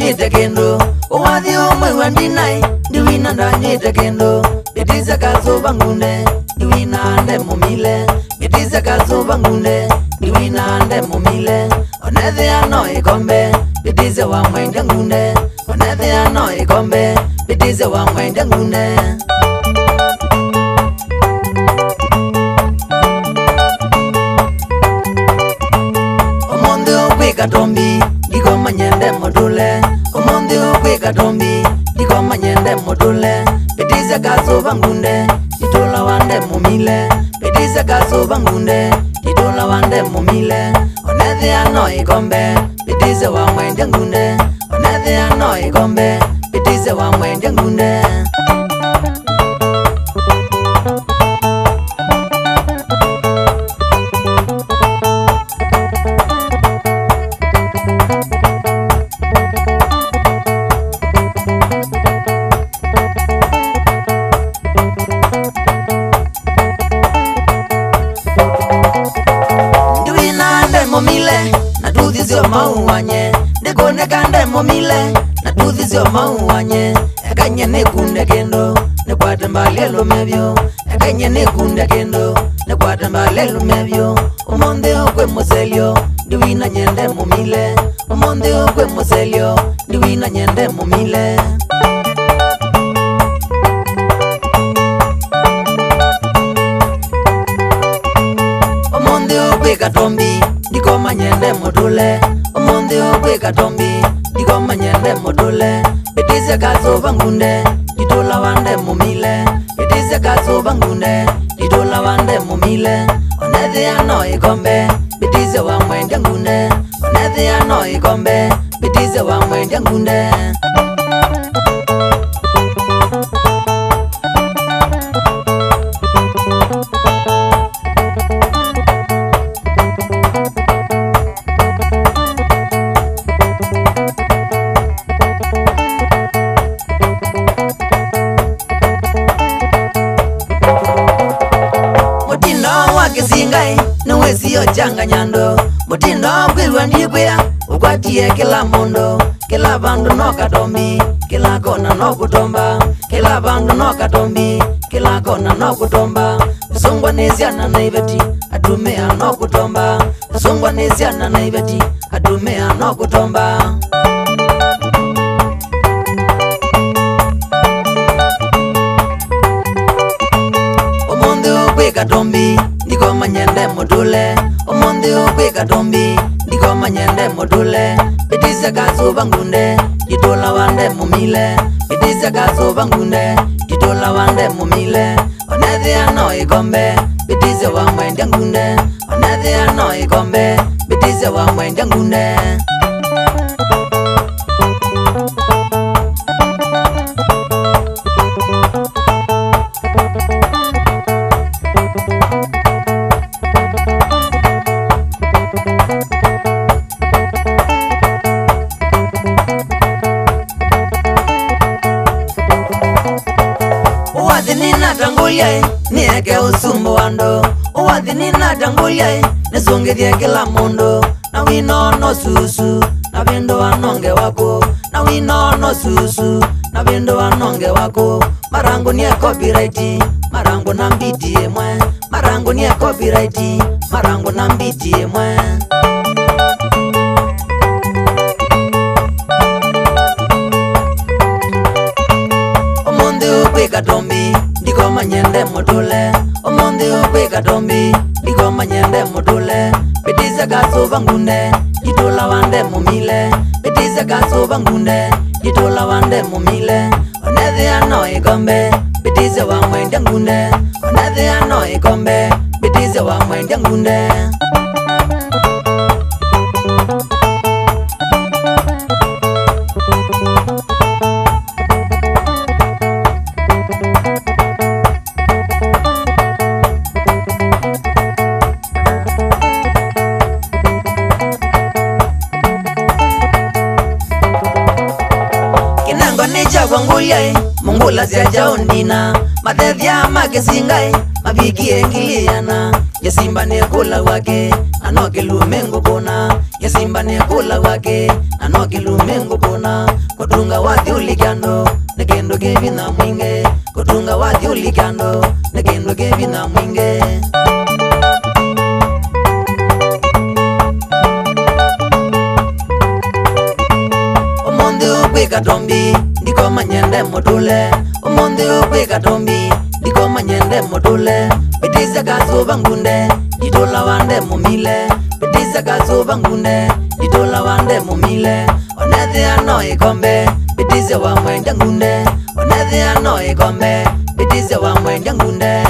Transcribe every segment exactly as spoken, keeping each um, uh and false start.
ndanyite kendo Uwathi umwe wandinai Ndiwina ndanyite kendo Bitize kazuba ngunde Ndiwina nde mumile Bitize kazuba ngunde Ndiwina nde mumile Onethe ano ikombe Bitize wa mwende ngunde Onethe ano ikombe Bitize wa mwende ngunde Omonde ukwe katombi Diko manyende module Omonde ukwe katombi Diko manyende module Bitize kazuba ngunde Ditola wande mumile Bitize kazuba ngunde Ditola wande mumile Onethe ano ikombe Bitize wa mwende ngunde Onethe ano ikombe Bitize wa mwende ngunde Momile na tuthi sio mauanye Nekone kande momile na tuthi sio mauanye Ekanye nekunde kendo Nekwate mbalelo mebyo Ekanye nekunde kendo Nekwate mbalelo mebyo Omonde ukwe moselyo Ndiwina nyende momile Omonde ukwe moselyo Ndiwina nyende momile Omonde ukwe katombi Diko manyende module Omonde ukwe katombi Diko manyende module Bitize kazuba ngunde Ditola wande mumile Bitize kazuba ngunde Ditola wande mumile Onethe ano ikombe Bitize wa mwende ngunde Onethe ano ikombe Bitize wa mwende ngunde Kisingai nuwe siyo changa nyando Mutindo kwilwa ndikwea Ukwatie kila mundo Kila bandu no katombi Kila kona no kutomba Kila bandu no katombi Kila kona no kutomba Usungwa nesiana na ibeti Atumea no kutomba Usungwa nesiana na ibeti Atumea no kutomba Omonde ukwe katombi Diko manyende module Omonde ukwe katombi Diko manyende module Bitize kazuba ngunde Ditola wande mumile Bitize kazuba ngunde Ditola wande mumile Onethe ano ikombe Bitize wa mwende ngunde Onethe ano ikombe Bitize wa mwende ngunde Uwathi nina tangulia Nieke usumbu wando Uwathi nina tangulia Nisungithie kila mundo Na wino no susu Na vindo wanonge wako Na wino no susu Na vindo wanonge wako Marangu nie copyright Marangu na mbiti emwe Marangu nie copyright Marangu na mbiti emwe Omonde ukwe katombi Diko manyende module Omonde ukwe katombi Diko manyende module Bitize kazuba ngunde Ditola wande mumile Bitize kazuba ngunde Ditola wande mumile Onethe ano ikombe Bitize wa mwende ngunde Onethe ano ikombe Bitize wa mwende ngunde Wangulia mungula siaja undina Mathethia makisingai Mabiki engiliana Yesimba nekula wake Anoke lumengo kona Yesimba ni kula wake na no kilumengo pona kutunga wathi ulikando nekendo kevina mwinge kutunga wathi ulikando nekendo kevina mwinge Omonde ukwika tombi ndiko manyende motule Omonde ukwika tombi ndiko manyende motule Bitize kazuba ngunde itola wande mumile Bitize kazuba ngunde itola wande mumile Onethe ano ikombe bitize wa mwenda ngunde Onethe ano ikombe bitize wa mwenda ngunde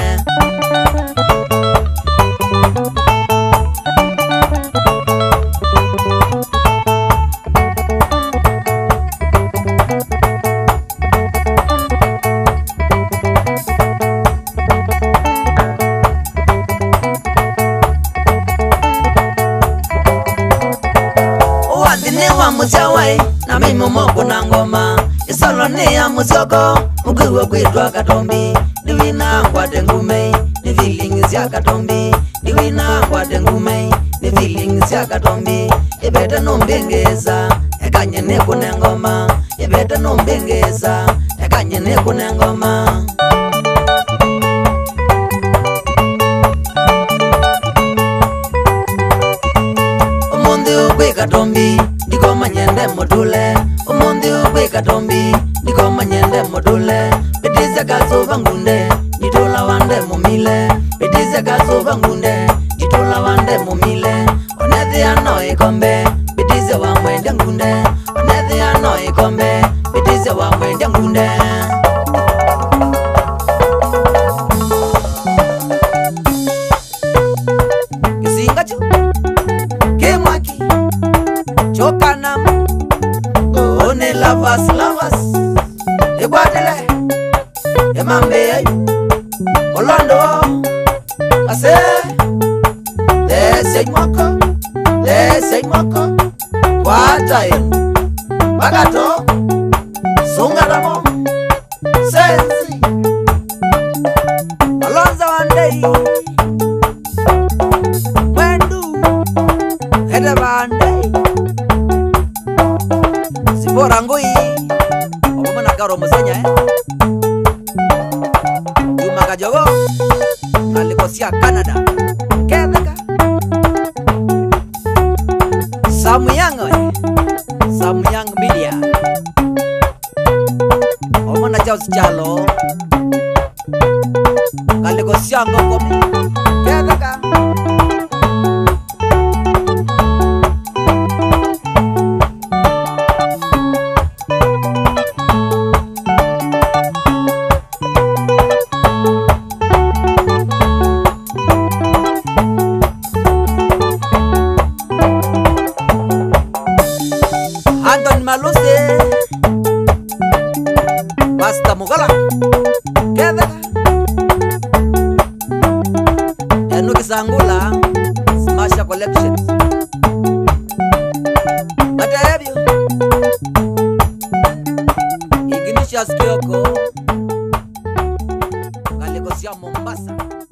Musawai na mimi moko na ngoma isolo ni ya musoko mukiwa kwitwa katombi niwina ngwate ngume ni feelings ya katombi niwina ngwate ngume ni feelings ya katombi ibeta nombengeza ekanye ne kune ngoma ibeta nombengeza ekanye ne kune ngoma Omonde ukwe katombi ndiko manyende motule Omonde ukwe katombi ndiko manyende motule Bitize kazuba ngunde nitola wande mumile Bitize kazuba ngunde nitola wande mumile Onethe ano ikombe bitize wa mwende ngunde Onethe ano ikombe bitize wa mwende ngunde Kisinga chu Kimwaki Chokanam One lovers lovers Eguadele Emambe Olondo Ase Lese mwako Lese mwako Watayin Bagato Sungaramo Sensi Alonza Wandei Wendu Hede Wandei Sipora ngui Obama karo musenya eh Juma kajogo Kalikosia Canada Kedeka Samuyang eh Samuyang media Obama jao sichalo Kalikosia ngokomi Kedeka Anton Maluse Basta Mugala Kedeka Enuki Sangula Smasha Collections Matayabyo Ignatius Kyoko Kalikosia Mombasa